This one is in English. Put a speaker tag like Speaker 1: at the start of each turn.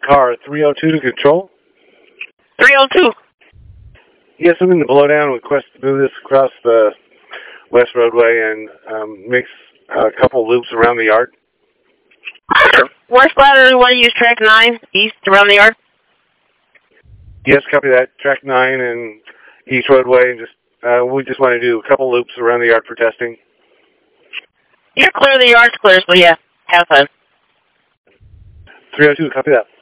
Speaker 1: car 302 to control.
Speaker 2: 302.
Speaker 1: Yes, I'm in the blowdown. Request to move this across the west roadway and makes a couple loops around the yard.
Speaker 2: West ladder, you want to use track 9 east around the yard?
Speaker 1: Yes, copy that. Track 9 and east roadway, and we just want to do a couple loops around the yard for testing.
Speaker 2: You're clear. The yard's clear, so yeah, have fun.
Speaker 1: 302, copy that.